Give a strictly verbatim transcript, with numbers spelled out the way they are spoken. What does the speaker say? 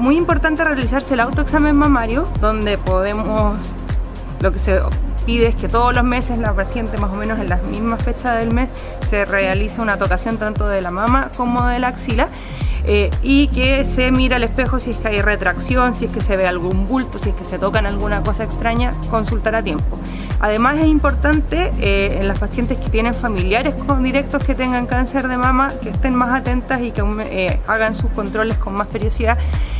muy importante realizarse el autoexamen mamario, donde podemos, lo que se pide es que todos los meses la paciente, más o menos en las mismas fechas del mes, se realiza una tocación tanto de la mama como de la axila. Eh, y que se mira al espejo si es que hay retracción, si es que se ve algún bulto, si es que se tocan alguna cosa extraña, consultar a tiempo. Además es importante eh, en las pacientes que tienen familiares con directos que tengan cáncer de mama, que estén más atentas y que eh, hagan sus controles con más periodicidad,